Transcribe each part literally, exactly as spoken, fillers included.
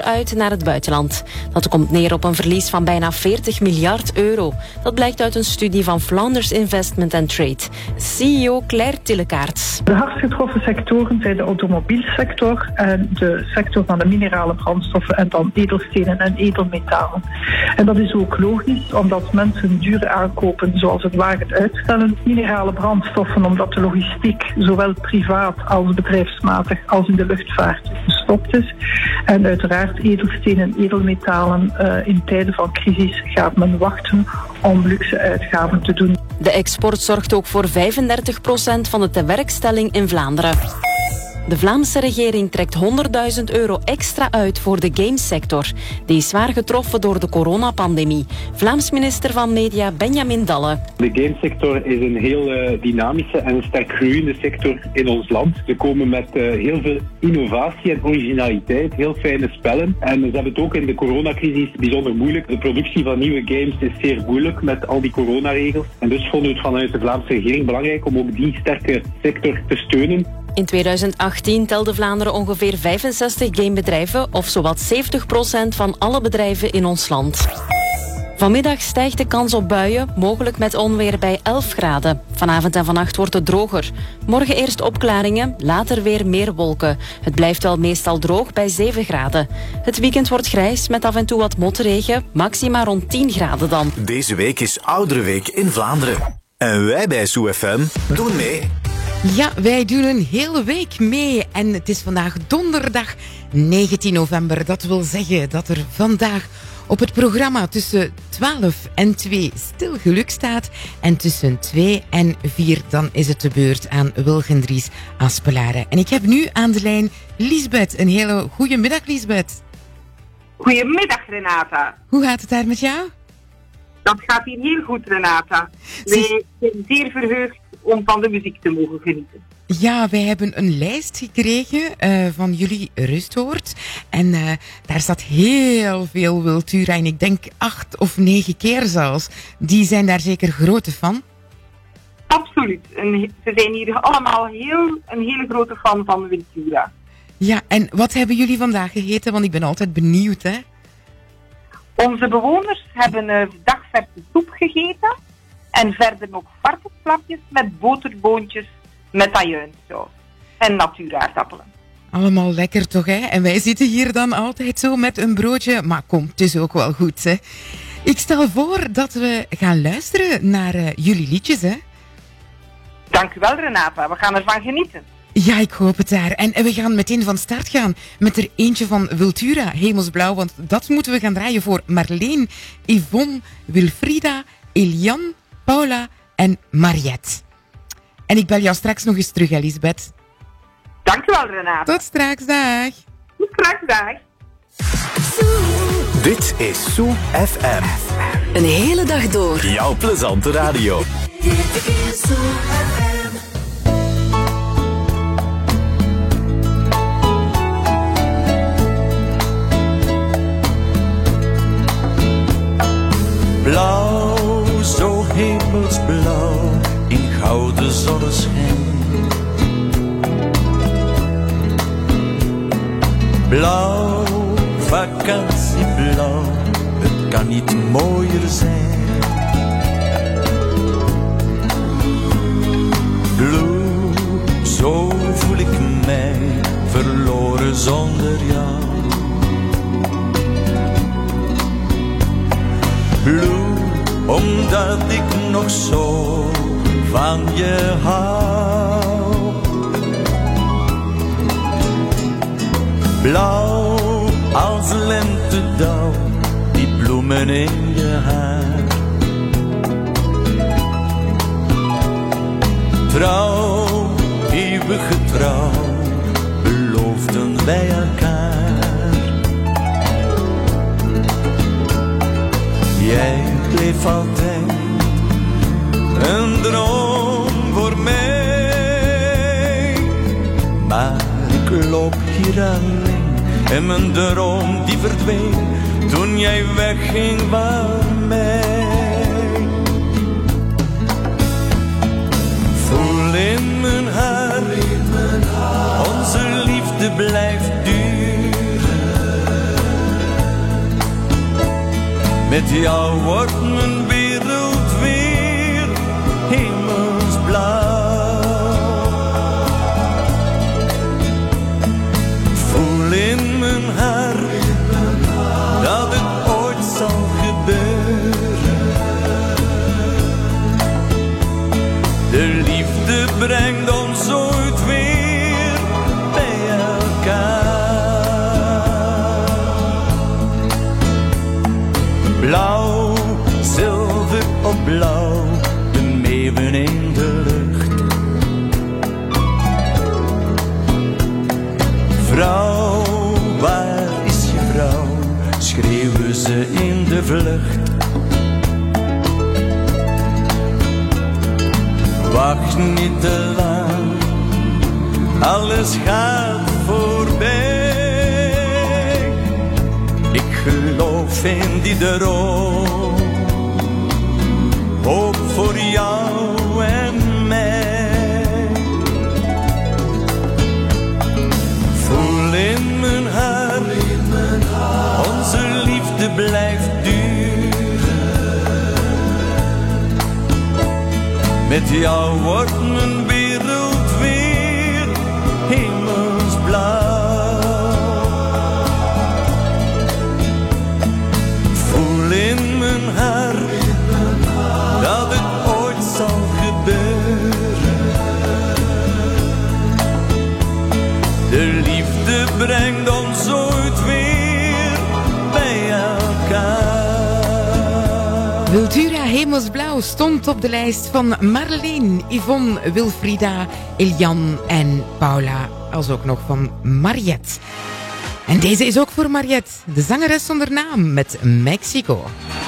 minder uit naar het buitenland. Dat komt neer op een verlies van bijna veertig miljard euro. Dat blijkt uit een studie van Flanders Investment and Trade. C E O Claire Tillekaerts. De hardst getroffen sectoren zijn de automobielsector en de sector van de minerale brandstoffen en dan edelstenen en edelmetalen. En dat is ook logisch, omdat mensen dure aankopen zoals het wagen uitstellen. Minerale brandstoffen, omdat de logistiek zowel privaat als bedrijfsmatig als in de luchtvaart gestopt is. En uiteraard edelstenen en edelmetalen. Uh, in tijden van crisis gaat men wachten om luxe uitgaven te doen. De export zorgt ook voor vijfendertig procent van de tewerkstelling in Vlaanderen. De Vlaamse regering trekt honderdduizend euro extra uit voor de gamesector. Die is zwaar getroffen door de coronapandemie. Vlaams minister van Media Benjamin Dalle. De gamesector is een heel uh, dynamische en sterk groeiende sector in ons land. Ze komen met uh, heel veel innovatie en originaliteit, heel fijne spellen. En ze hebben het ook in de coronacrisis bijzonder moeilijk. De productie van nieuwe games is zeer moeilijk met al die coronaregels. En dus vonden we het vanuit de Vlaamse regering belangrijk om ook die sterke sector te steunen. In tweeduizend achttien telde Vlaanderen ongeveer vijfenzestig gamebedrijven, of zowat zeventig procent van alle bedrijven in ons land. Vanmiddag stijgt de kans op buien, mogelijk met onweer bij elf graden. Vanavond en vannacht wordt het droger. Morgen eerst opklaringen, later weer meer wolken. Het blijft wel meestal droog bij zeven graden. Het weekend wordt grijs met af en toe wat motregen, maxima rond tien graden dan. Deze week is Ouderenweek in Vlaanderen. En wij bij Zoo F M doen mee. Ja, wij doen een hele week mee. En het is vandaag donderdag negentien november. Dat wil zeggen dat er vandaag op het programma tussen twaalf en twee Stil Geluk staat. En tussen twee en vier dan is het de beurt aan Wilgendries Aspelaren. En ik heb nu aan de lijn Liesbeth. Een hele goede middag, Liesbeth. Goedemiddag, Renata. Hoe gaat het daar met jou? Dat gaat hier heel goed, Renata. Wij zijn zeer verheugd om van de muziek te mogen genieten. Ja, wij hebben een lijst gekregen uh, van jullie Rusthoort. En uh, daar staat heel veel Wiltura in. Ik denk acht of negen keer zelfs. Die zijn daar zeker grote fan? Absoluut. En ze zijn hier allemaal heel, een hele grote fan van Wiltura. Ja, en wat hebben jullie vandaag gegeten? Want ik ben altijd benieuwd, hè? Onze bewoners hebben uh, dagverse soep gegeten. En verder nog varkensflapjes met boterboontjes met ajuinsaus. En natuuraardappelen. Allemaal lekker toch, hè? En wij zitten hier dan altijd zo met een broodje. Maar kom, het is ook wel goed, hè? Ik stel voor dat we gaan luisteren naar uh, jullie liedjes, hè? Dank u wel, Renata. We gaan ervan genieten. Ja, ik hoop het daar. En we gaan meteen van start gaan met er eentje van Wiltura, Hemelsblauw. Want dat moeten we gaan draaien voor Marleen, Yvonne, Wilfrida, Elian, Paula en Mariette. En ik bel jou straks nog eens terug, Elisabeth. Dank u wel, Renata. Tot straks, dag. Tot straks, dag. Dit is Zoo F M. Een hele dag door. Jouw plezante radio. Dit is Zoo F M. Blauw, zo hemelsblauw, in gouden zonneschijn. Blauw, vakantieblauw, het kan niet mooier zijn. Blue, zo voel ik mij, verloren zonder jou. Blue, omdat ik nog zo van je hou. Blauw als lentedauw, die bloemen in je haar. Trouw, eeuwige trouw, beloofden wij elkaar. Jij bleef altijd een droom voor mij. Maar ik loop hier alleen en mijn droom die verdween toen jij wegging van mij. Voel in mijn hart, onze liefde blijft duren. Met jou wordt mijn wereld weer hemelsblauw. Voel in mijn hart dat het ooit zal gebeuren. De liefde brengt ons ooit weer bij elkaar. Blauw, zilver op blauw, de meeuwen in de lucht. Vrouw, waar is je vrouw? Schreeuwen ze in de vlucht. Wacht niet te lang, alles gaat voorbij. Ik geloof in die droom, hoop voor jou en mij. Voel in mijn hart, onze liefde blijft duren. Met jou wordt mijn wereld weer hemelsblauw. Voel in mijn hart dat het ooit zal gebeuren. De liefde brengt ons ooit weer bij elkaar. Wiltura Hemelsblauw stond op de lijst van Marleen, Yvonne, Wilfrida, Elian en Paula. Als ook nog van Mariette. En deze is ook voor Mariette, de zangeres zonder naam met Mexico.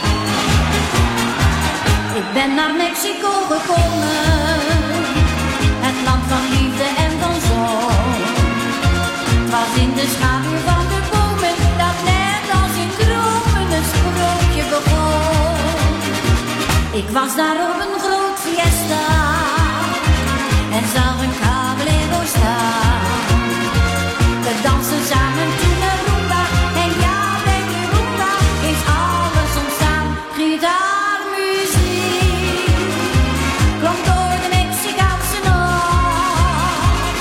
Ik ben naar Mexico gekomen, het land van liefde en van zon. Het was in de schaduw van de bomen, dat net als in dromen een sprookje begon. Ik was daar op een groot fiesta en zag een caballero staan. We dansen samen toen een rumba en ja, bij de rumba is alles ontstaan. Gitaarmuziek klonk door de Mexicaanse nacht.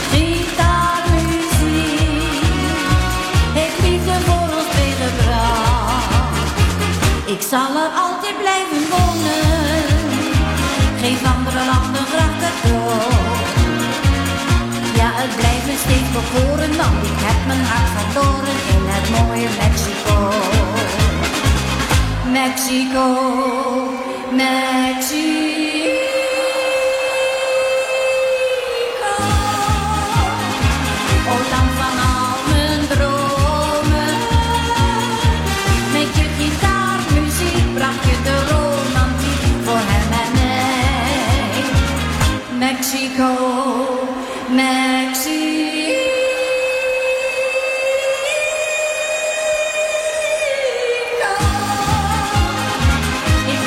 Gitaarmuziek heeft liefde voor ons meegebracht. Ik zal er altijd blijven wonen, geef andere landen graag cadeau. Ja, het blijft me steeds bekoren, want ik heb mijn hart verloren in het mooie Mexico. Mexico, Mexico. O land van al mijn dromen, met je gitaarmuziek bracht je de romantiek voor hem en mij. Mexico, Mexico. Ik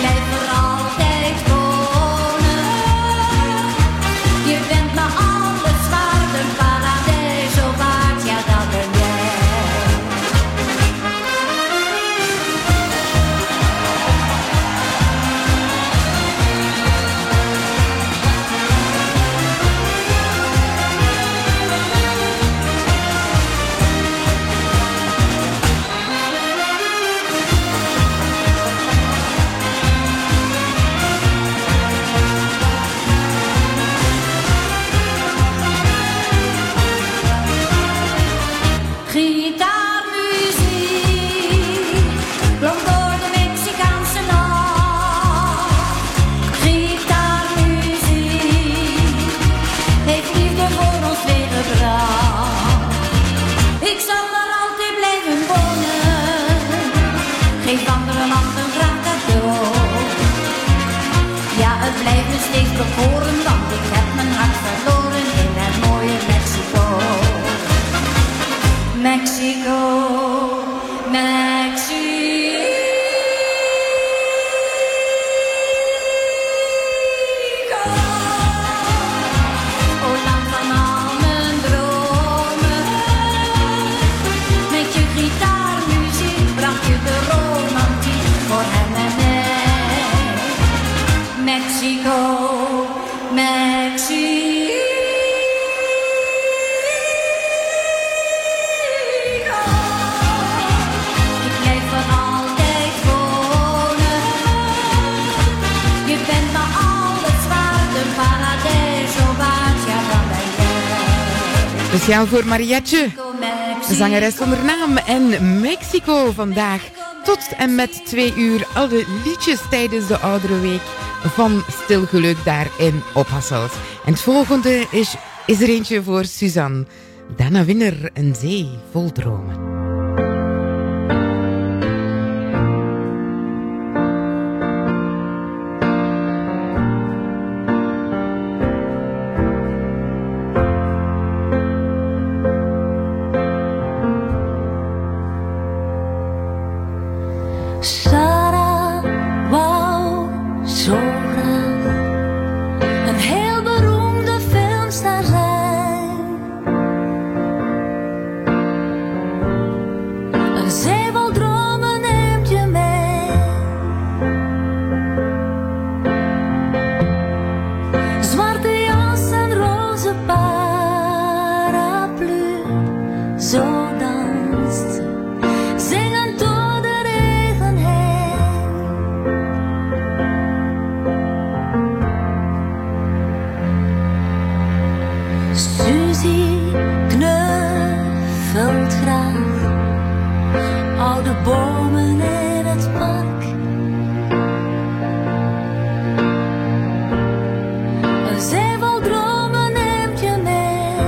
Speciaal voor Marietje, de zangeres zonder naam en Mexico vandaag. Tot en met twee uur alle liedjes tijdens de Ouderenweek van Stilgeluk daar in Ophasselt. En het volgende is, is er eentje voor Suzanne. Dana Winner, Een zee vol dromen. Sarah wou zo graag een heel beroemde filmster zijn. Een zee vol dromen neemt je mee. Zwarte jas en roze paraplu, zo danst ze, zingend door de regen heen. Suzie knuffelt graag oude bomen in het park. Een zee vol dromen neemt je mee.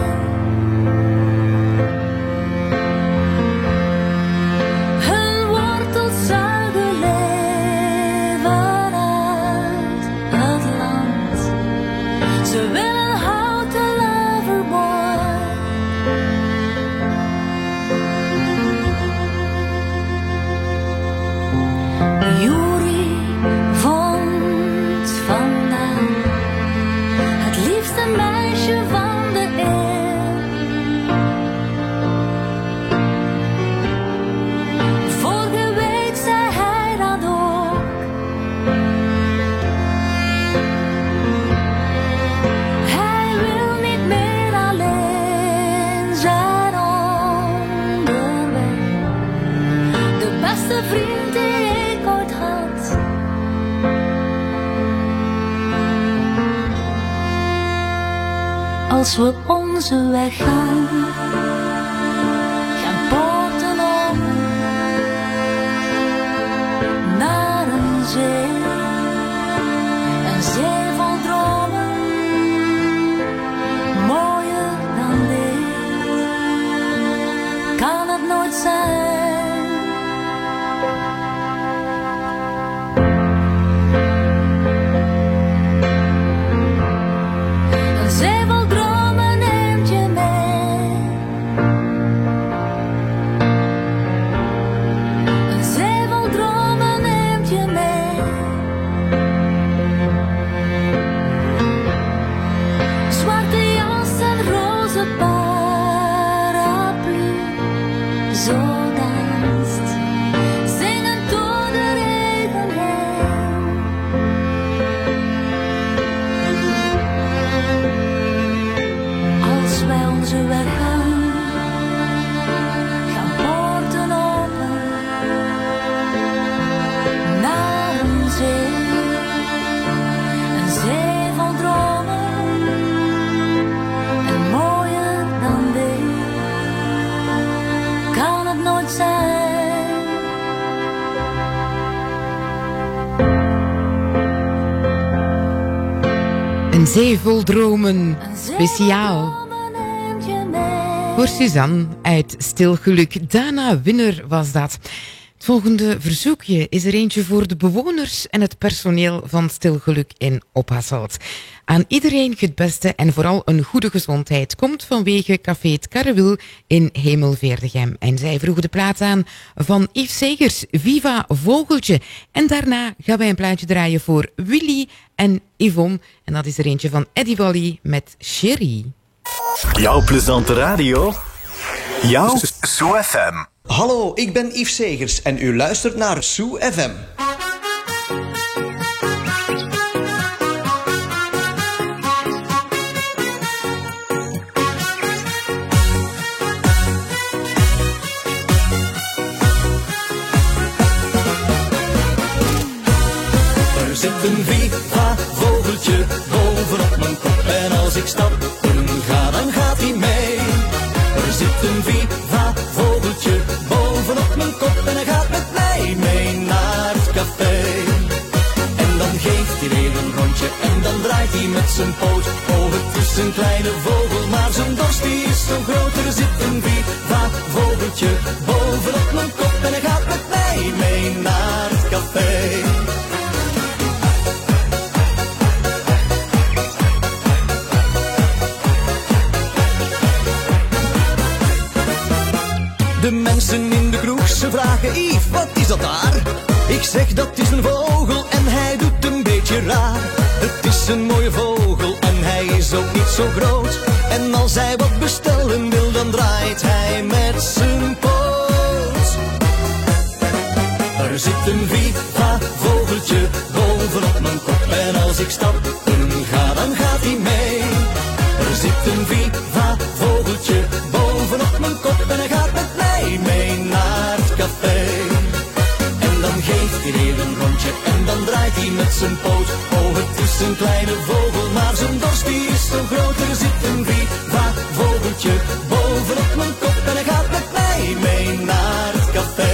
Hun wortels zuigen leven uit het land. Ze willen houten loverboy. Juri vond vandaag het liefste meisje van de eeuw. Vorige week zei hij dat ook. Hij wil niet meer alleen zijn onderweg. De beste vriend die ik ooit had. Als we onze weg gaan, gaan poorten open naar een zee. Een zee vol dromen, mooier dan dit kan het nooit zijn. Een zee vol dromen neemt je mee. Een zee vol dromen neemt je mee. Zwarte jas en roze paraplu, zo danst, zingend door de regen heen. Als wij onze weg gaan, gaan poorten open naar een zee. Een zee vol dromen en mooier dan dit kan het nooit zijn. Een zee vol dromen, speciaal voor Suzanne uit Stilgeluk. Dana Winner was dat. Het volgende verzoekje is er eentje voor de bewoners en het personeel van Stilgeluk in Ophasselt. Aan iedereen het beste en vooral een goede gezondheid komt vanwege Café het Karrewil in Hemelveerdegem. En zij vroegen de plaat aan van Yves Segers, Viva Vogeltje. En daarna gaan wij een plaatje draaien voor Willy en Yvonne. En dat is er eentje van Eddie Wally met Sherry. Jouw plezante radio. Jouw Sue F M. Hallo, ik ben Yves Segers en u luistert naar Sue F M. Er zit een viva vogeltje bovenop mijn kop en als ik stappen ga, dan gaat hij mee. mijn kop en hij gaat met mij mee naar het café. En dan geeft hij weer een rondje en dan draait hij met zijn poot. Oh, het is een kleine vogel, maar zijn dorst die is zo groot. Er zit een viva vogeltje bovenop mijn kop en hij gaat met mij mee naar het café. De mensen in de kroeg, ze vragen, Yves, wat is dat daar? Ik zeg, dat is een vogel en hij doet een beetje raar. Het is een mooie vogel en hij is ook niet zo groot. En als hij wat bestellen wil, dan draait hij met zijn poot. Er zit een viva vogeltje bovenop mijn kop. En als ik stappen ga, dan gaat hij mee. Er zit een viva vogeltje bovenop mijn kop en hij gaat met mij mee naar het café. En dan geeft hij weer een rondje en dan draait hij met zijn poot. Oh, het is een kleine vogel, maar zijn dorst die is zo groot. Er zit een viva vogeltje bovenop mijn kop en hij gaat met mij mee naar het café.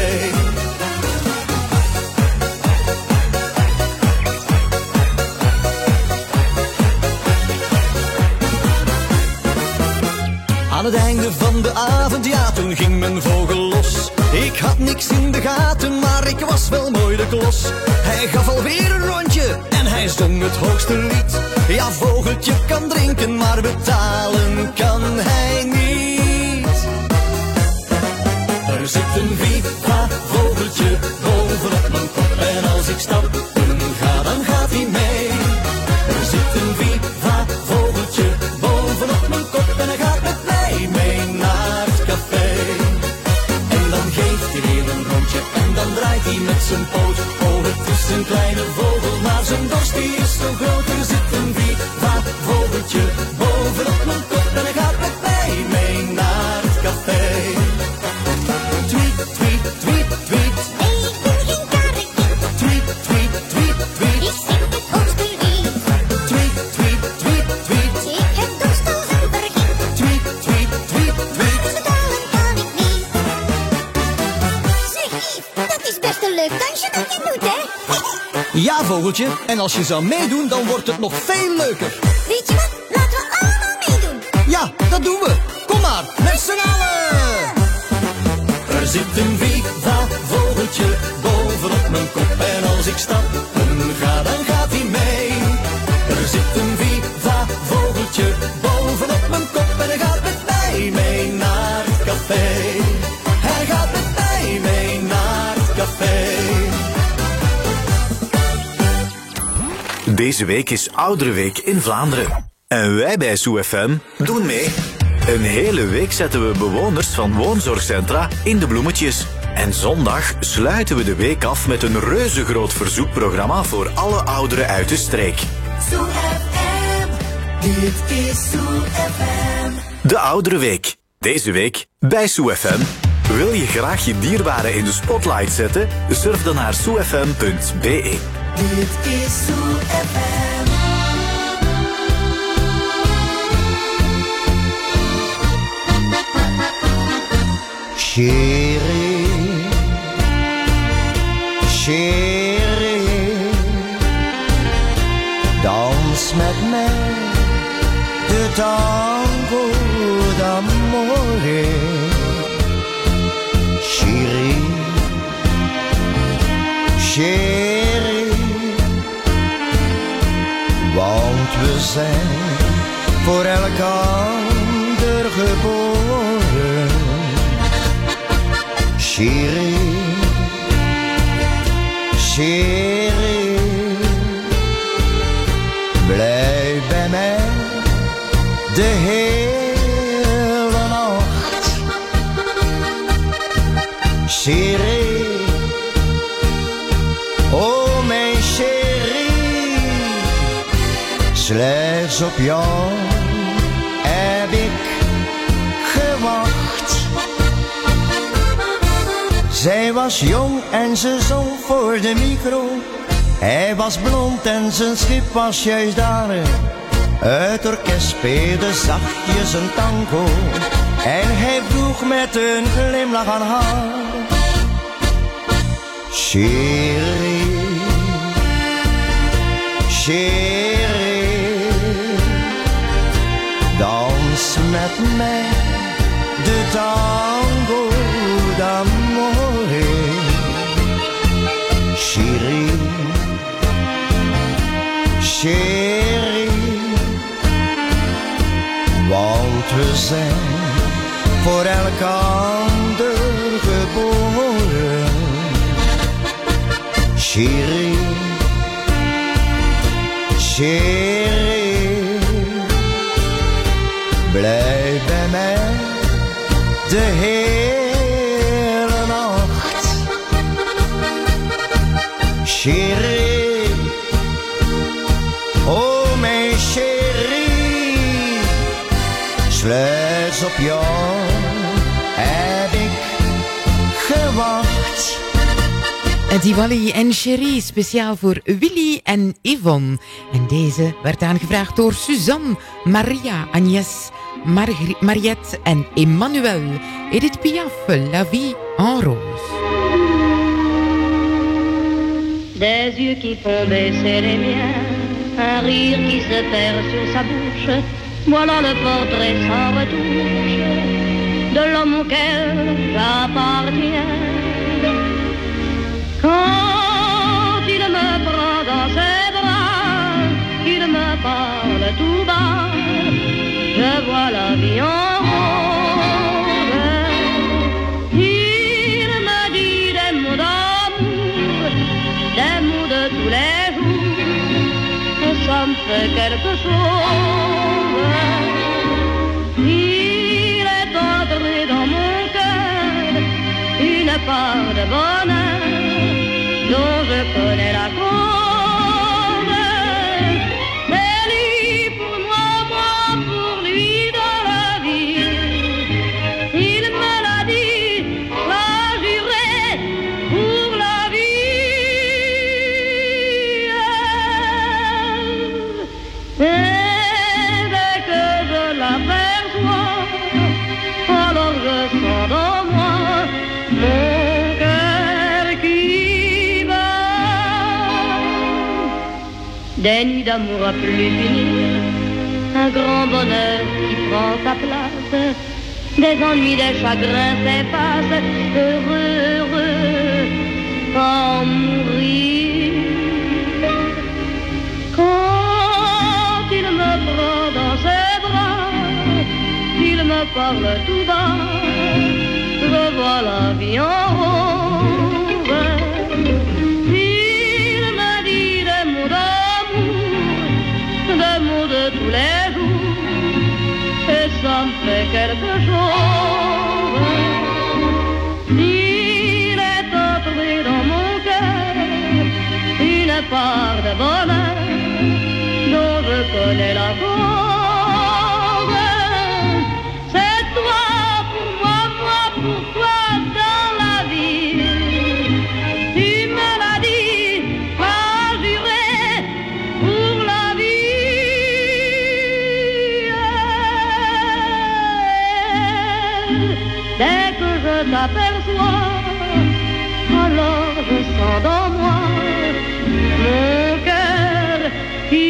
Aan het einde van de avond, ja, toen ging mijn vogel los. Ik had niks in de gaten, maar ik was wel mooi de klos. Hij gaf alweer een rondje en hij zong het hoogste lied. Ja, vogeltje kan drinken, maar betalen kan hij niet. Er zit een viva vogeltje bovenop mijn kop. En als ik stappen ga, dan gaat hij mee. Er zit een viva vogeltje bovenop mijn kop en hij gaat met mij mee naar het café. En dan geeft hij weer een rondje en dan draait hij met zijn poot. Oh, het is een kleine vogel, maar zijn dorst die is zo groot. Er zit een viva vogeltje bovenop mijn kop en hij gaat met mij mee naar het café. Tweet, tweet, tweet, tweet. Ik ben geen karrekiet. Tweet, tweet, tweet, tweet. Ik zing het hoogste lied. Tweet, tweet, tweet, tweet. Ik heb dorst als een vergiet. Tweet, tweet, tweet, tweet. Betalen kan ik niet. Zeg Yves, dat is best een leuk dansje dat je doet, hè? Ja, vogeltje, en als je zou meedoen, dan wordt het nog veel leuker. Weet je wat? Laten we allemaal meedoen. Ja, dat doen we. Kom maar, met z'n allen. Er zit een viva vogeltje bovenop mijn kop. En als ik stappen ga, dan gaat hij mee. Er zit een viva vogeltje bovenop mijn kop. En hij gaat met mij mee naar het café. Hij gaat met mij mee naar het café. Deze week is Ouderenweek in Vlaanderen. En wij bij Zoo F M doen mee. Een hele week zetten we bewoners van woonzorgcentra in de bloemetjes. En zondag sluiten we de week af met een reuzegroot verzoekprogramma voor alle ouderen uit de streek. Zoo F M, dit is Zoo F M. De Ouderenweek. Deze week bij Zoo F M. Wil je graag je dierbaren in de spotlight zetten? Surf dan naar zoo f m punt b e. Dit is Zoo F M. Chérie, chérie, dans met mij de tango d'amore. Chérie, chérie, want we zijn voor elkander geboren. Chérie, chérie, blijf bij mij de hele nacht. Chérie, oh mijn chérie, slechts op jou heb ik gewacht. Zij was jong en ze zong voor de micro. Hij was blond en zijn schip was juist daar. Het orkest speelde zachtjes een tango. En hij vroeg met een glimlach aan haar: Chérie, chérie, danse met mij de tango d'amore. Chérie, chérie, want we zijn voor elkander geboren. Chérie, chérie, blijf bij mij de hele nacht. Chérie, oh mijn chérie, slechts op jou heb ik gewacht. Diwali en Chérie, speciaal voor Willy en Yvonne. En deze werd aangevraagd door Suzanne, Maria, Agnès, Margri- Mariette en Emmanuel. Edith Piaf, La Vie en Rose. Des yeux qui font baisser les miens, un rire qui se perd sur sa bouche, voilà le portrait sans retouche de l'homme auquel j'appartiens. Quand il me prend dans ses bras, qu'il me parle tout bas, je vois la vie en rose. Il me dit des mots d'amour, des mots de tous les jours, et ça me fait quelque chose. Il est entré dans mon cœur une part de bonheur dont je connais la cause. C'est lui pour moi, moi pour lui dans la vie. Il me l'a dit, l'a juré pour la vie. Et dès que je l'aperçois, alors je sens dans moi mon cœur qui des nuits d'amour à plus finir, un grand bonheur qui prend sa place, des ennuis, des chagrins s'effacent, heureux, heureux, sans mourir. Quand il me prend dans ses bras, il me parle tout bas, je vois la vie en rose. Il me dit des mots d'amour, des mots de tous les jours, et ça me fait quelque chose. Il est entré dans mon cœur une part de bonheur dont je connais la cause. C'est toi pour moi, moi pour toi dans la vie. Tu me l'as dit, pas juré pour la vie. Dès que je t'aperçois, alors je sens dans moi mon cœur qui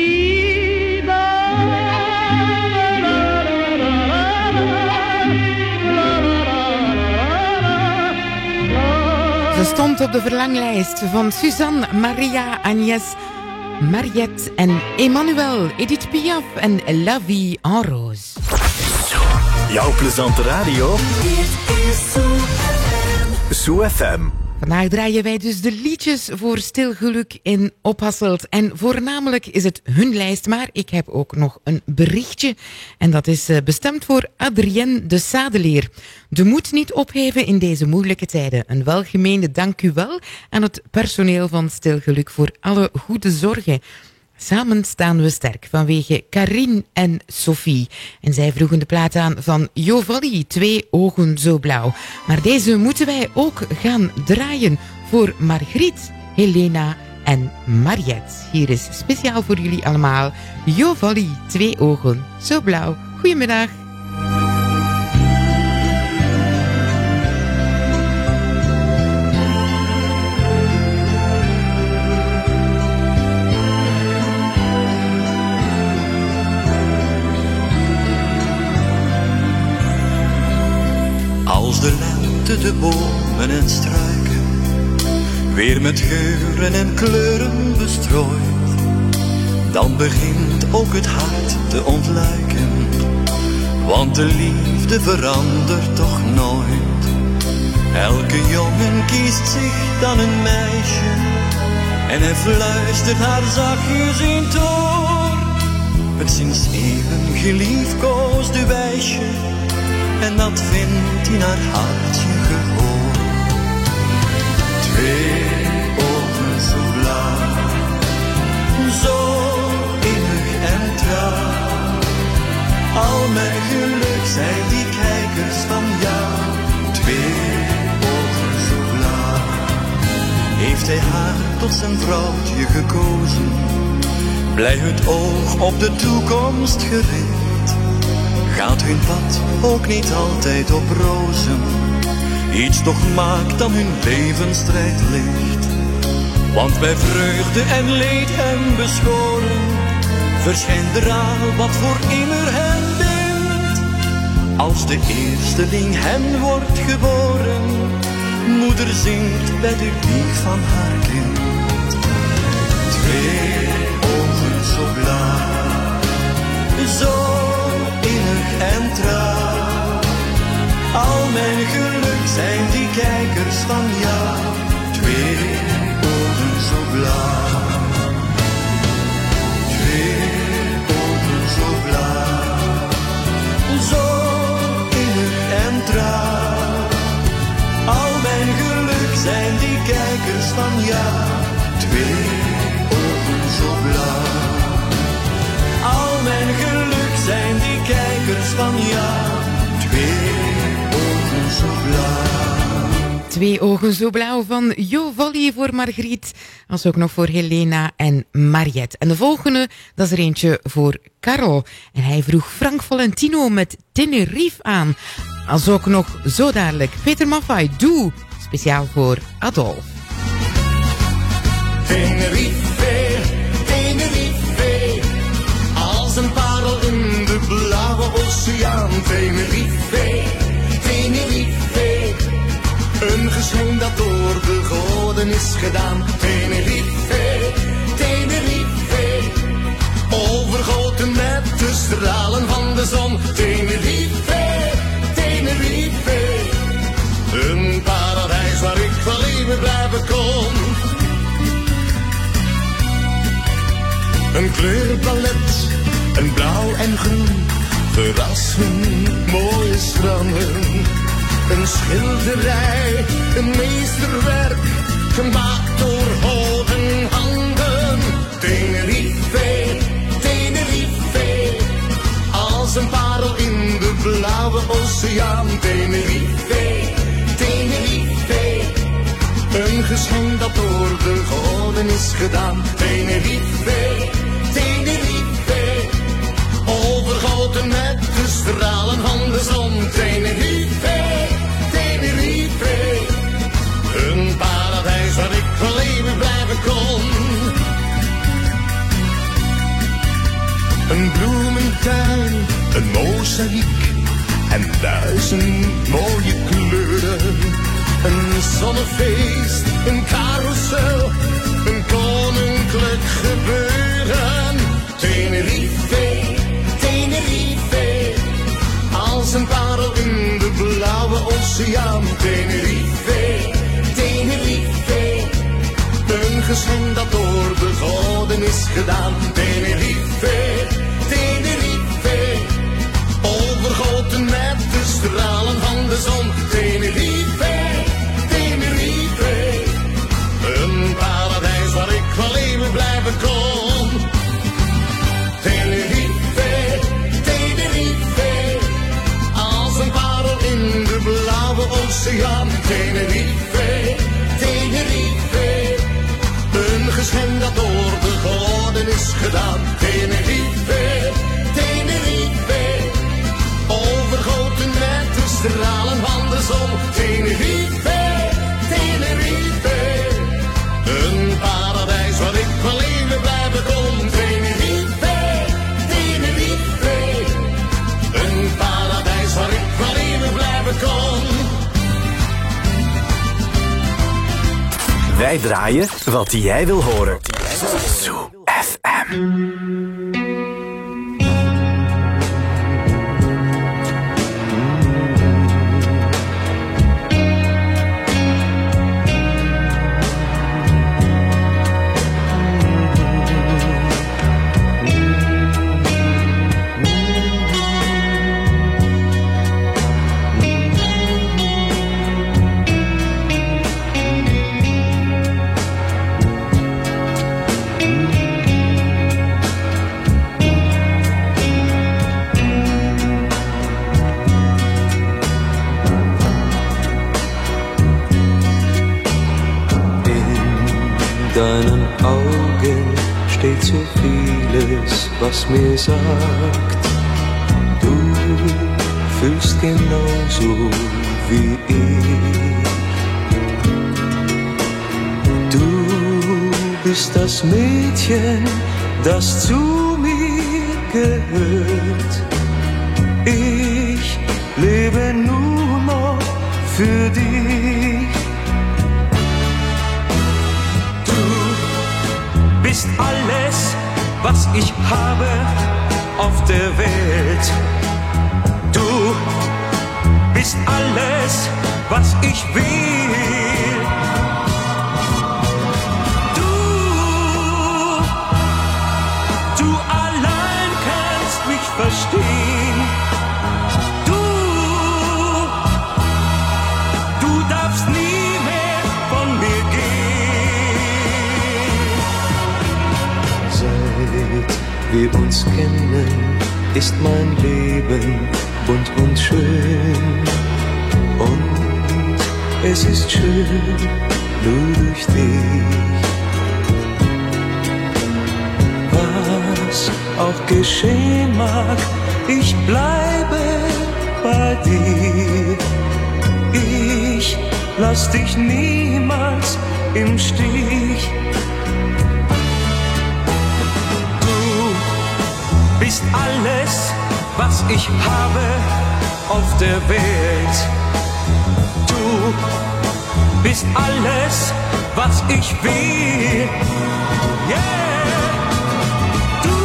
Ze stond op de verlanglijst van Suzanne, Maria, Agnès, Mariette en Emmanuel, Edith Piaf en La Vie en Rose. Jouw plezante radio. Dit is Zoo F M. Zoo F M. Vandaag draaien wij dus de liedjes voor Stil Geluk in Ophasselt. En voornamelijk is het hun lijst, maar ik heb ook nog een berichtje. En dat is bestemd voor Adrienne de Sadeleer. De moed niet opgeven in deze moeilijke tijden. Een welgemeende dank u wel aan het personeel van Stil Geluk voor alle goede zorgen. Samen staan we sterk, vanwege Karin en Sophie. En zij vroegen de plaat aan van Jovalli, Twee ogen zo blauw. Maar deze moeten wij ook gaan draaien voor Margriet, Helena en Mariette. Hier is speciaal voor jullie allemaal Jovalli, Twee ogen zo blauw. Goedemiddag. de bomen en struiken, weer met geuren en kleuren bestrooid. Dan begint ook het hart te ontluiken, want de liefde verandert toch nooit. Elke jongen kiest zich dan een meisje en hij fluistert haar zachtjes in het oor. Het sinds eeuwen geliefkoosde wijsje, en dat vindt in haar hartje gehoor. Twee ogen zo blauw, zo innig en trouw. Al mijn geluk zijn die kijkers van jou. Twee ogen zo blauw. Heeft hij haar tot zijn vrouwtje gekozen, blij het oog op de toekomst gericht. Gaat hun pad ook niet altijd op rozen, iets toch maakt dan hun levensstrijd licht. Want bij vreugde en leed hen beschoren, verschijnt draal wat voor immer hen bindt. Als de eersteling hen wordt geboren, moeder zingt bij de wieg van haar kind. Twee ogen zo blauw, zo innig en trouw. Al mijn geluk zijn die kijkers van jou. Twee ogen zo blauw, twee ogen zo blauw, zo innig en trouw. Al mijn geluk zijn die kijkers van jou. Twee ogen zo blauw. Al mijn geluk zijn die kijkers van jou. Twee ogen zo blauw. Twee ogen zo blauw van Jo Volley voor Margriet, als ook nog voor Helena en Mariette. En de volgende, dat is er eentje voor Karel. En hij vroeg Frank Valentino met Tenerife aan. Als ook nog zo dadelijk Peter Maffay, Doe, speciaal voor Adolf. Tenerife, Tenerife, als een parel in de blauwe oceaan. Tenerife, Tenerife, een geschenk dat door de goden is gedaan. Tenerife, Tenerife, overgoten met de stralen van de zon. Tenerife, Tenerife, een paradijs waar ik wel even blijven kon. Een kleurenpalet, een blauw en groen, terrassen, mooie stranden. Een schilderij, een meesterwerk, gemaakt door hoge handen. Tenerife, Tenerife, als een parel in de blauwe oceaan. Tenerife, Tenerife, een geschenk dat door de goden is gedaan. Tenerife, Tenerife, overgoten met de stralen van de zon. Tenerife, Tenerife, een paradijs waar ik wel even blijven kon. Een bloementuin, een mozaïek en duizend mooie kleuren. Een zonnefeest, een carousel, een koninklijk gebeuren. Tenerife, Tenerife, als een parel in de blauwe oceaan. Tenerife, Tenerife, een geschenk dat door de goden is gedaan. Tenerife, Tenerife, overgoten met de stralen van de zon. Tenerife, Tenerife, een paradijs waar ik wel even blijven kon. Tenerife, Tenerife, als een parel in de blauwe oceaan. Tenerife, Tenerife, een geschenk dat door de goden is gedaan. Tenerife, Tenerife, overgoten met de stralen van de zon. Tenerife, Tenerife, een paradijs waar ik wel even blijven kon. Tenerife, Tenerife, een paradijs waar ik wel even blijven kon. wij draaien wat jij wil horen. Zoo F M. Deinen Augen steht so vieles, was mir sagt, du fühlst genauso wie ich. Du bist das Mädchen, das zu mir gehört. Ich lebe nur noch für dich. Du bist alles, was ich habe auf der Welt. Du bist alles, was ich will. Du, du allein kannst mich verstehen. Du, du darfst nie mehr von mir gehen. Seit wir uns kennen, ist mein Leben bunt und schön. Und es ist schön, nur durch dich. Was auch geschehen mag, ich bleibe bei dir. Ich lass dich niemals im Stich. Du bist alles, was ich habe auf der Welt. Du bist alles, was ich will. Yeah. Du,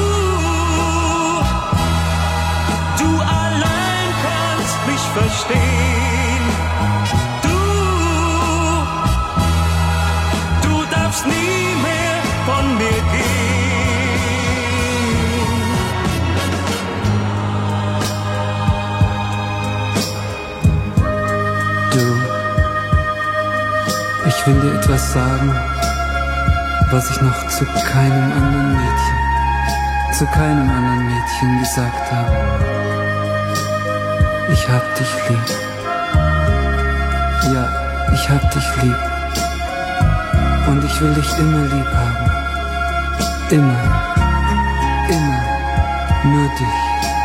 du allein kannst mich verstehen. Du, du darfst nie mehr von mir gehen. Ich will dir etwas sagen, was ich noch zu keinem anderen Mädchen, zu keinem anderen Mädchen gesagt habe. Ich hab dich lieb. Ja, ich hab dich lieb. Und ich will dich immer lieb haben. Immer, immer, nur dich.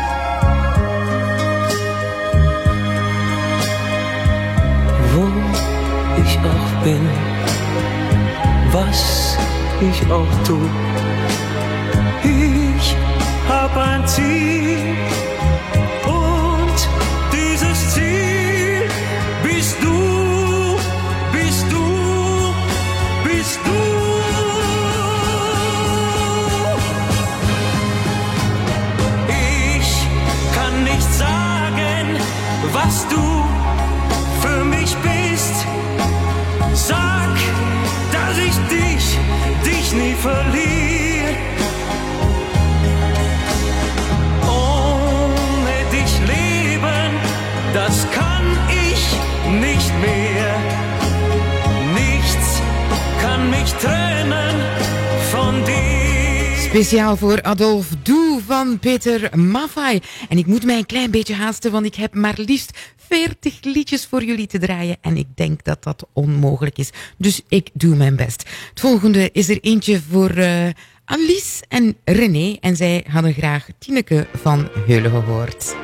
Wo ich auch bin, was ich auch tu, ich hab ein Ziel und dieses Ziel bist du, bist du, bist du. Ich kann nicht sagen, was du für mich bist. Sag, dass ich dich, dich nie verliere. Ohne dich leben, das kann ich nicht mehr. Nichts kann mich trennen von dir. Speciaal voor Adolf Doe van Peter Maffay. En ik moet mij een klein beetje haasten, want ik heb maar liefst veertig liedjes voor jullie te draaien. En ik denk dat dat onmogelijk is. Dus ik doe mijn best. Het volgende is er eentje voor uh, Alice en René. En zij hadden graag Tineke van Heulen gehoord.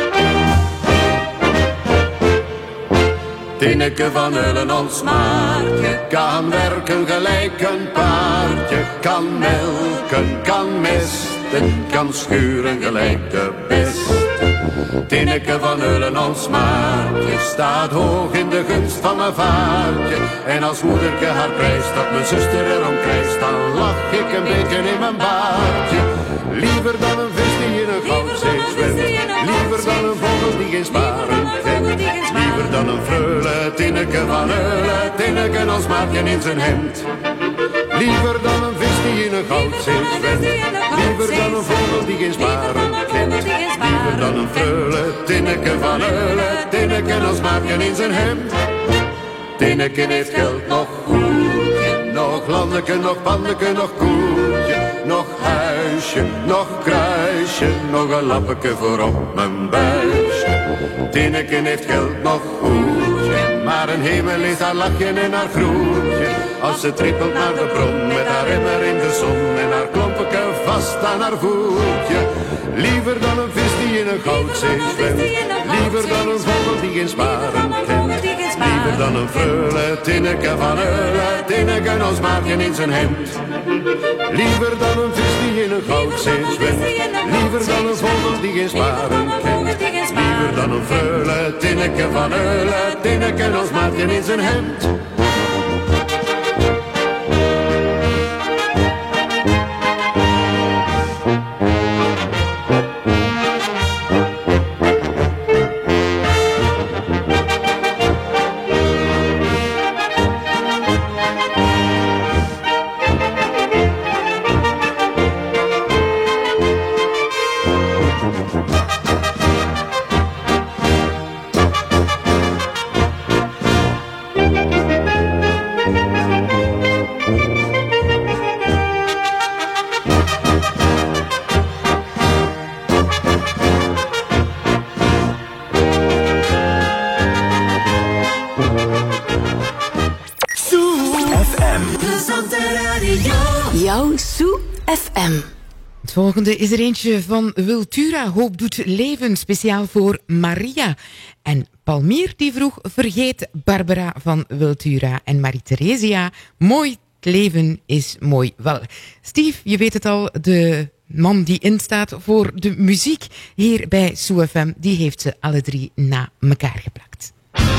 Tineke van Heulen, ons maatje, kan werken gelijk een paardje. Kan melken, kan mesten, kan schuren gelijk de beste. Tineke van Heulen, ons maatje, staat hoog in de gunst van mijn vaartje. En als moederke haar prijst, dat mijn zuster erom krijst, dan lach ik een beetje in mijn baardje. Liever dan een vis die in een goudzee zwemt, liever dan een vogel die geen sparen kent. Liever dan een freule, Tineke van Heulen, Tineke ons maatje in zijn hemd. Liever dan een vis die in een goudzee zwemt, liever dan een vogel die geen sparen kent. Liever dan een freule, Tineke van Heulen, Tineke ons maatje in zijn hemd. Tineke heeft geld nog goedje, nog landeke, nog pandeke, nog koetje, nog huisje, nog kruisje, nog een lappeke voor op mijn buisje. Tineke heeft geld nog goedje, maar een hemel is haar lachje en haar groetje. Als ze trippelt naar de bron met haar emmer in de zon en haar klompeke vast aan haar voetje. Liever dan een vis die in een goudzee zwemt, liever dan een vogel die geen sparen kent. Liever dan een freule, Tineke van Heulen, Tineke ons maatje in zijn hemd. Liever dan een vis die in een goudzee zwemt, liever dan een vogel die geen sparen kent. Liever dan een freule, Tineke van Heulen, Tineke ons maatje in zijn hemd. Het volgende is er eentje van Wiltura. Hoop doet leven, speciaal voor Maria. En Palmier die vroeg, vergeet Barbara van Wiltura. En Marie-Theresia, mooi leven is mooi. Wel, Steve, je weet het al, de man die instaat voor de muziek hier bij Sue F M, die heeft ze alle drie na elkaar geplakt.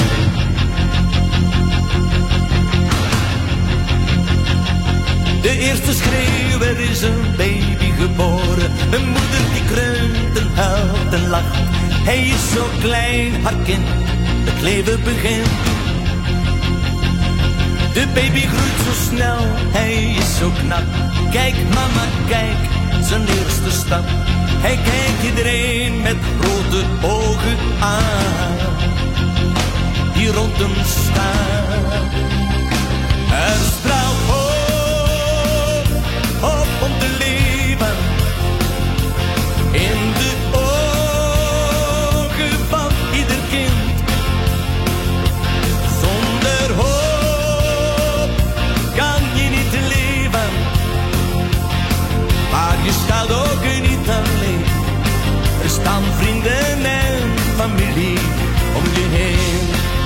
De eerste schreeuw, er is een baby geboren. Een moeder die kreunt en huilt en lacht. Hij is zo klein, haar kind, het leven begint. De baby groeit zo snel, hij is zo knap. Kijk mama, kijk, zijn eerste stap. Hij kijkt iedereen met grote ogen aan, die rond hem staan. Er straalt hoop, hoop om te leven. In de ogen van ieder kind. Zonder hoop kan je niet leven. Maar je staat ook niet alleen. Er staan vrienden en familie om je heen.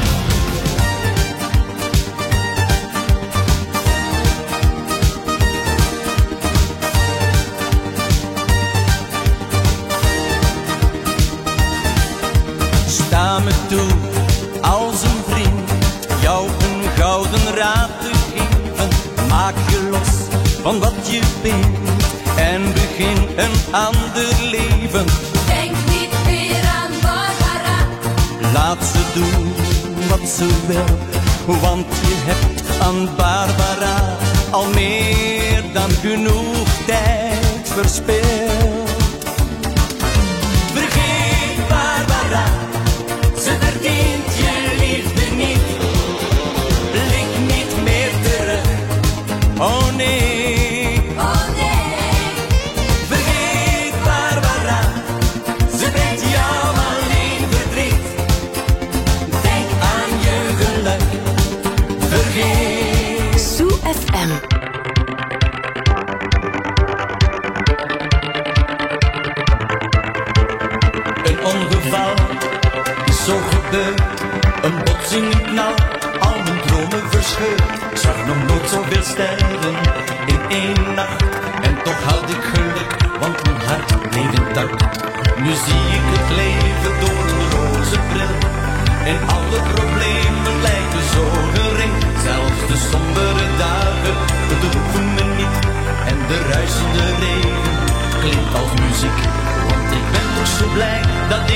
Sta me toe als een vriend, jou een gouden raad te geven. Maak je los van wat je bent en begin een ander leven. Denk niet meer aan Barbara. Laat ze doen wat ze wil, want je hebt aan Barbara al meer dan genoeg tijd verspild. Vergeet Barbara, ze verdient je liefde niet. Lig niet meer terug, oh nee, oh nee. Vergeet Barbara, ze brengt jou alleen verdriet. Denk aan je geluk, vergeet Sue F M. Een ongeval is zo gebeurd, een botsing, een knal, al mijn dromen verscheurd. Ik zag nog nooit zoveel sterren in één nacht, en toch had ik geluk, want mijn hart bleef intact. Nu zie ik het leven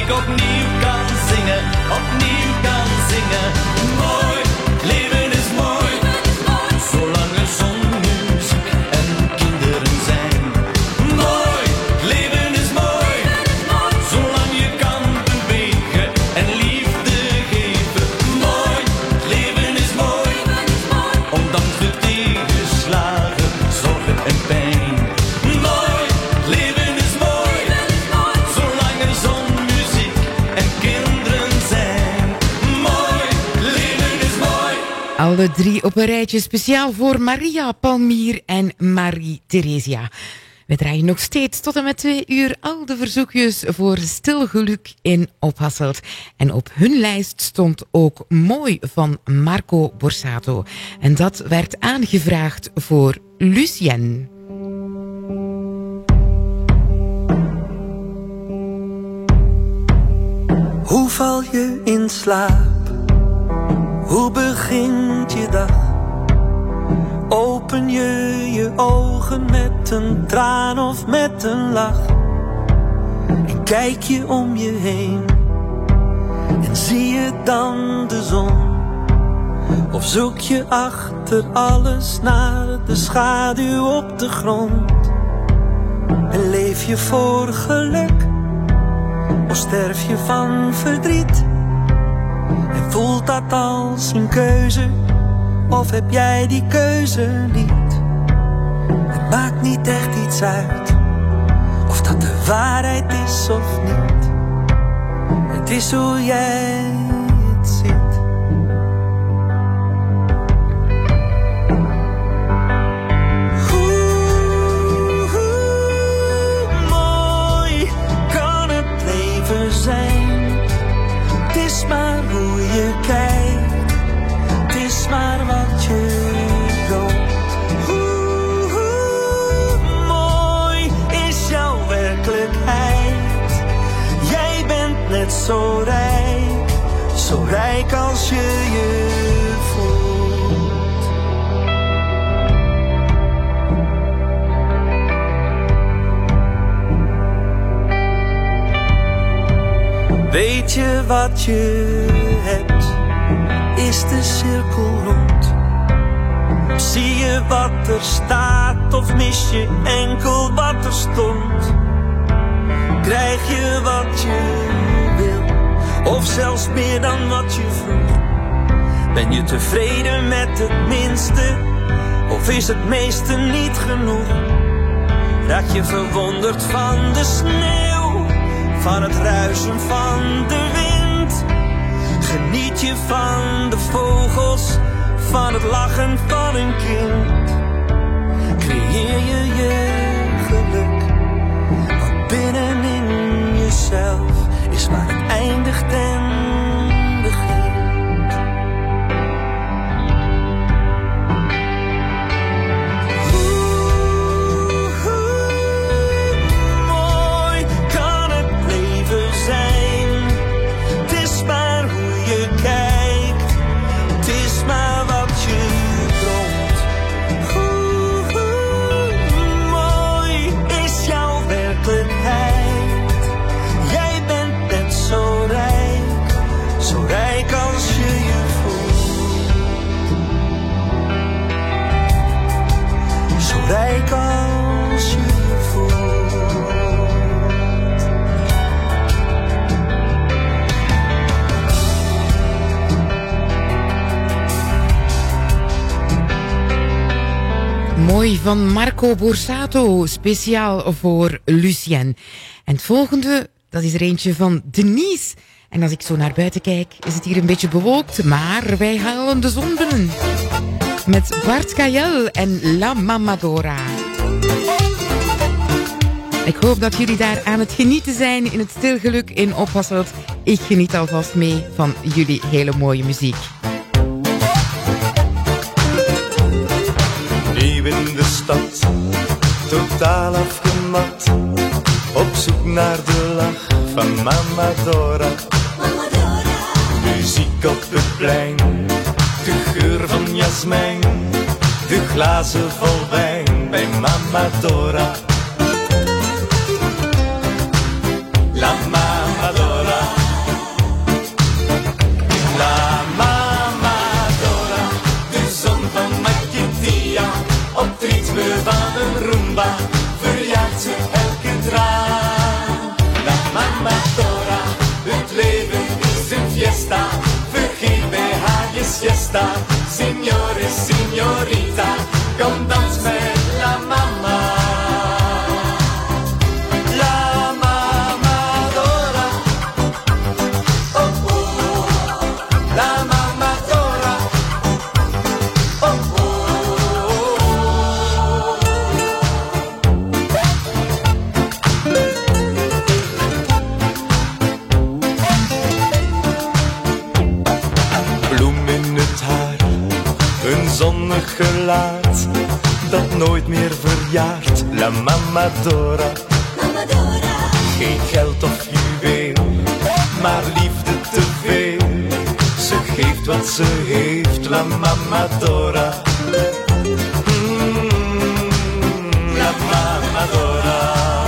ik opnieuw kan zingen, opnieuw kan zingen. Mooi, leven is mooi, zolang er zon, muziek en kinderen zijn. Mooi, leven is mooi, zolang je kan bewegen en liefde geven. Mooi, leven is mooi, ondanks de tegenslagen, zorgen en pijn. Mooi, leven is mooi, zolang er zon, muziek en kinderen zijn. Mooi, leven is mooi. Alle drie op een rijtje, speciaal voor Maria Palmier en Marie-Theresia. We draaien nog steeds tot en met twee uur al de verzoekjes voor Stil Geluk in Ophasselt. En op hun lijst stond ook Mooi van Marco Borsato. En dat werd aangevraagd voor Lucien. Hoe val je in slaap? Hoe begint je dag? Open je je ogen met een traan of met een lach? En kijk je om je heen en zie je dan de zon? Of zoek je achter alles naar de schaduw op de grond? En leef je voor geluk? Of sterf je van verdriet? En voelt dat als een keuze? Of heb jij die keuze niet? Het maakt niet echt iets uit of dat de waarheid is of niet. Het is hoe jij het ziet. Hoe, hoe mooi kan het leven zijn? Het is maar hoe je kijkt, het is maar wat je doet. Hoe, hoe mooi is jouw werkelijkheid? Jij bent net zo rijk, zo rijk als je je voelt. Weet je wat je hebt? Is de cirkel rond? Zie je wat er staat of mis je enkel wat er stond? Krijg je wat je wil of zelfs meer dan wat je vroeg? Ben je tevreden met het minste of is het meeste niet genoeg? Raak je verwonderd van de sneeuw, van het ruisen van de wind? Geniet je van de vogels, van het lachen van een kind? Creëer je je geluk, wat binnenin jezelf is waar het eindigt en begint. Hoe, hoe mooi kan het leven zijn? Het is maar hoe je kijkt, het is maar wat je droomt. Hoe, hoe mooi is jouw werkelijkheid? Jij bent net zo rijk, zo rijk als je je voelt. Zo rijk als je je voelt. Mooi van Marco Borsato, speciaal voor Lucien. En het volgende, dat is er eentje van Denise. En als ik zo naar buiten kijk, is het hier een beetje bewolkt, maar wij halen de zon binnen. Met Bart Kael en La Mamadora. Ik hoop dat jullie daar aan het genieten zijn in het stilgeluk in Ophasselt. Ik geniet alvast mee van jullie hele mooie muziek. Nieuw in de stad, totaal afgemat, op zoek naar de lach van Mama Dora. Muziek op het plein, de geur van jasmijn, de glazen vol wijn bij Mama Dora. La Mama Dora. fiesta, signore, signorita, kom dans met la mama. La mama Dora, oh oh, la mama Dora, oh oh. Bloem in het haar, een zonnig gelaat dat nooit meer verjaart. La mama Dora, mama Dora. Geen geld of juweel, maar liefde te veel. Ze geeft wat ze heeft, la mama Dora. Mm, la mama Dora.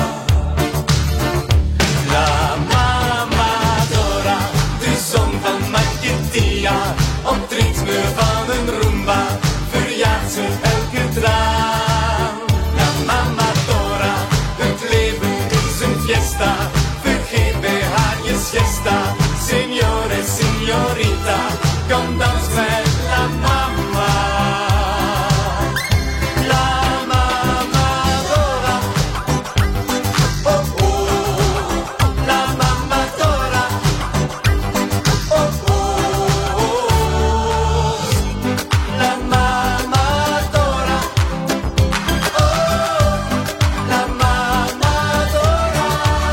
La mama Dora, de zon van Magnetia. Op het ritme van een rumba verjaart ze elke traan. La mama Dora, het leven is een fiesta. Vergeet bij haar je siesta. Signore, signorita, kom dans met la mama. La mama Dora, oh oh, la mama Dora, oh oh, la mama Dora, oh, la mama Dora,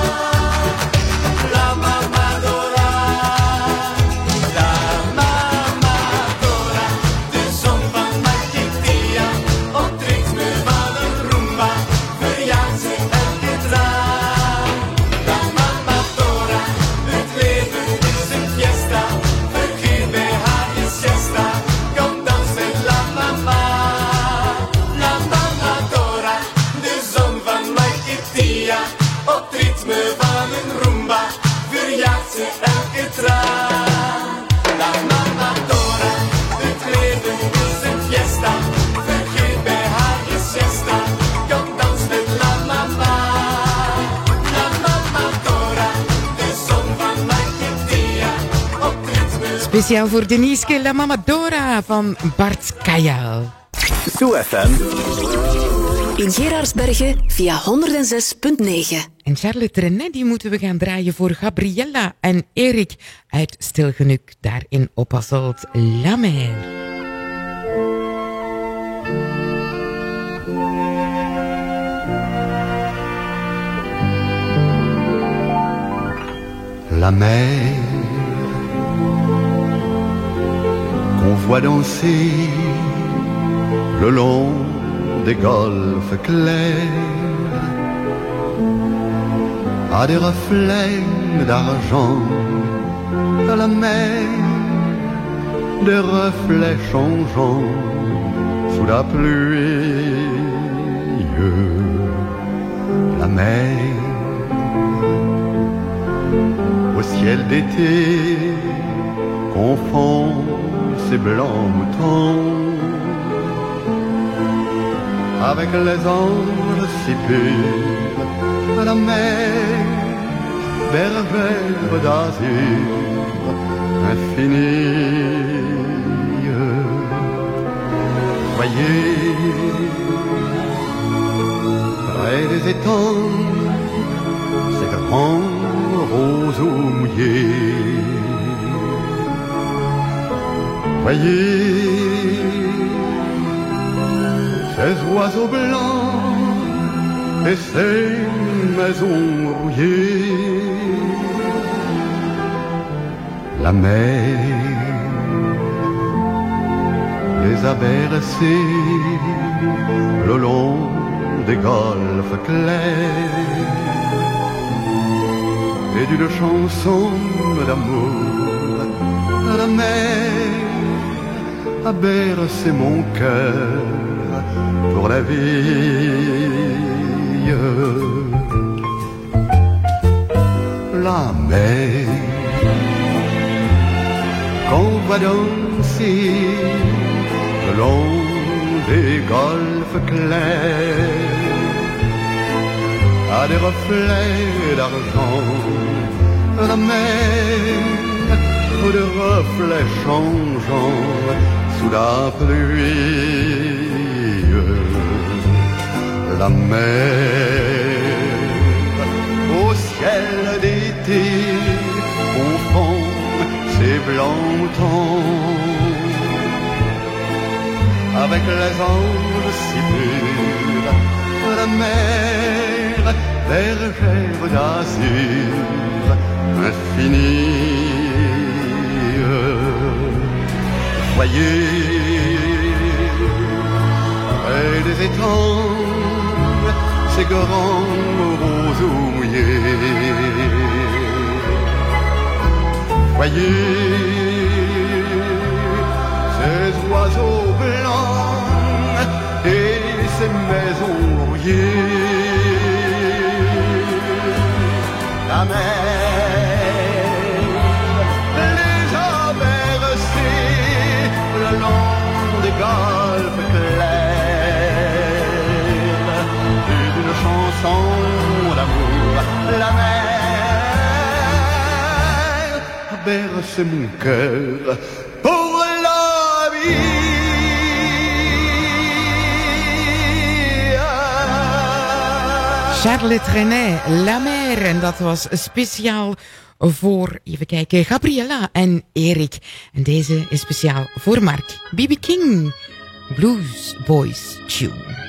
la mama Dora, la mama Dora, de zon van Magnetia, op het ritme van een rumba, verjaart ze elke traan. La mama Dora, het leven is een fiesta, vergeet bij haar je siesta, kom dans met la mama. La mama Dora, de zon van Magnetia, op het ritme van een rumba, verjaart ze elke traan. La mama Dora, het leven is een fiesta, vergeet bij haar je siesta, kom dans met la mama. La mama Dora, de zon van Magnetia, op het ritme. Speciaal voor Deniske, La Mama Dora van Bart Kajal. Zoo F M. In Geraardsbergen via honderd zes punt negen. En Charlotte René, die moeten we gaan draaien voor Gabriella en Erik uit Stilgenuk, daar in Oppasselt, La Mer. La mer qu'on voit danser le long des golfes clairs a des reflets d'argent à la mer, des reflets changeants sous la pluie. La mer au ciel d'été confond ses blancs moutons avec les anges si purs à la mer, bergère d'azur infinie. Voyez, près des étangs, ces grands roseaux mouillés. Voyez, ces oiseaux blancs et ces maisons rouillées. La mer les a bercés le long des golfes clairs et d'une chanson d'amour. La mer a bercé mon cœur pour la vie. La mer qu'on voit danser le long des golfes clairs a des reflets d'argent. La mer trop de reflets changeants sous la pluie. La mer au ciel d'été confond ses blancs tons avec les anges si purs. La mer, bergère d'azur infinie. Voyez près des étangs ces grands roseaux mouillés. Voyez ces oiseaux blancs et ces maisons rouillées. La mer les a bercés le long des golfes clairs et d'une chanson d'amour. La mer a bercé mon cœur pour la vie. Charles Trenet, La Mer. En dat was speciaal voor, even kijken, Gabriella en Erik. En deze is speciaal voor Mark. B B King, Blues Boys Tune.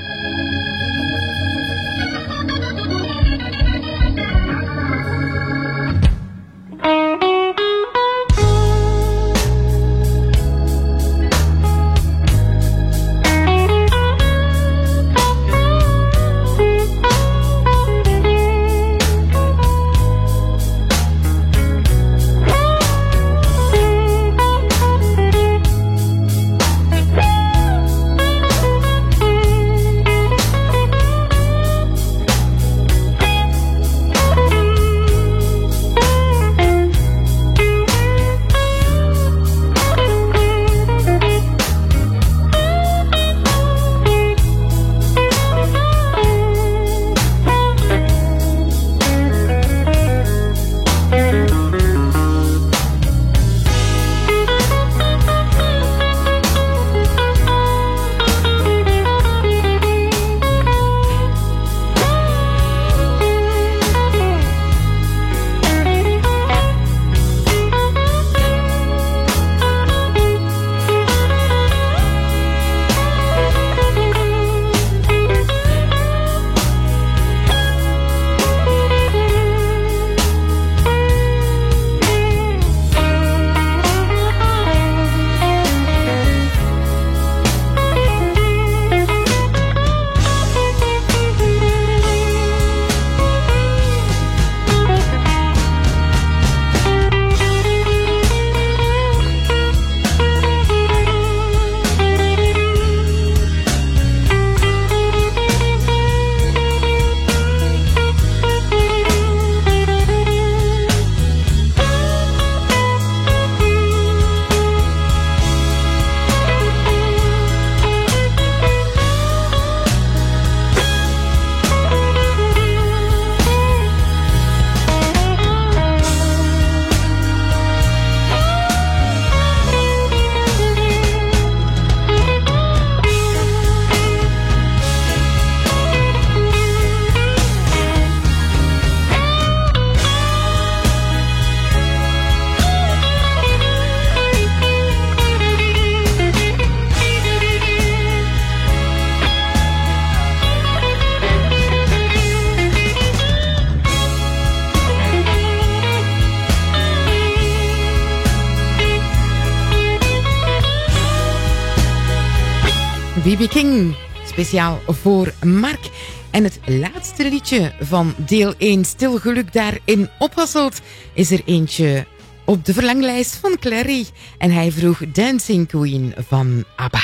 B B King, speciaal voor Mark. En het laatste liedje van deel één, Stil Geluk daar in Ophasselt, is er eentje op de verlanglijst van Clary. En hij vroeg Dancing Queen van ABBA.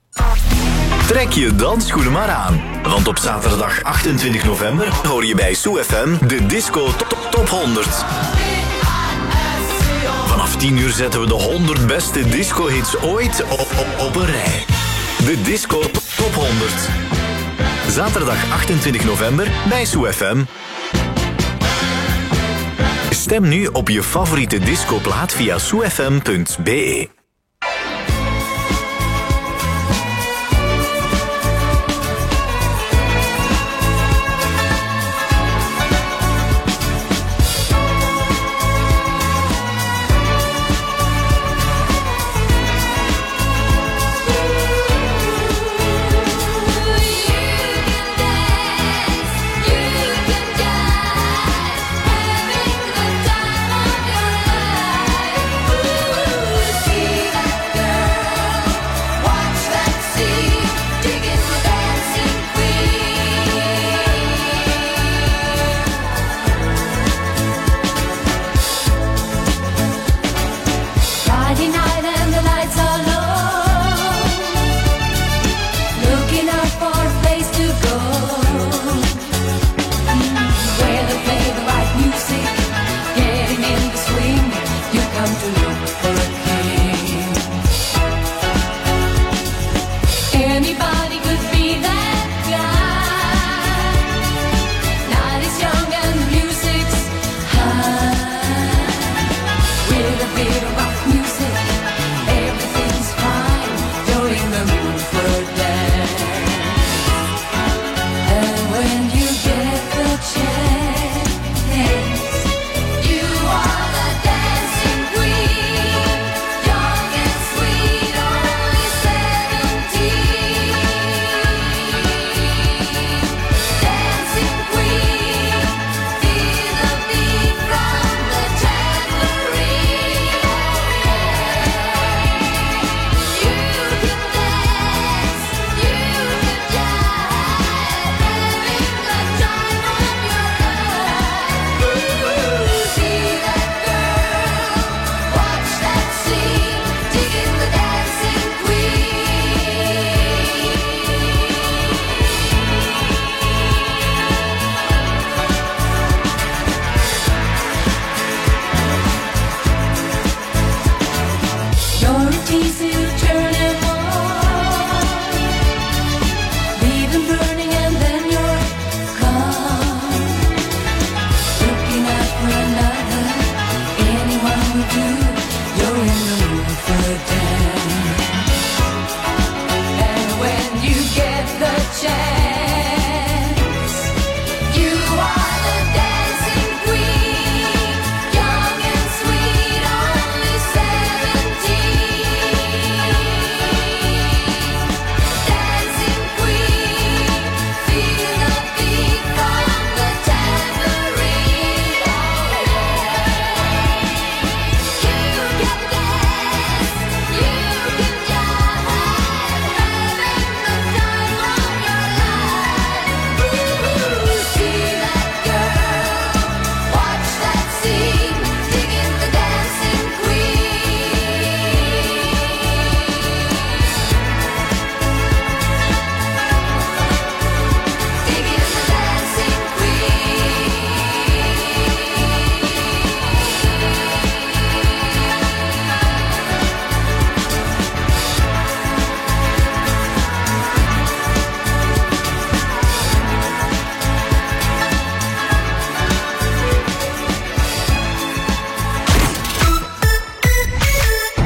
Trek je dansschoenen maar aan. Want op zaterdag achtentwintig november hoor je bij Sue F M de Disco Top, top honderd. Vanaf tien uur zetten we de honderd beste disco-hits ooit op, op, op een rij. De Disco Top honderd. Zaterdag achtentwintig november bij Sue F M. Stem nu op je favoriete discoplaat via soefm punt be.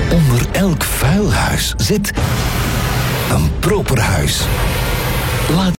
Zit een proper huis. Laat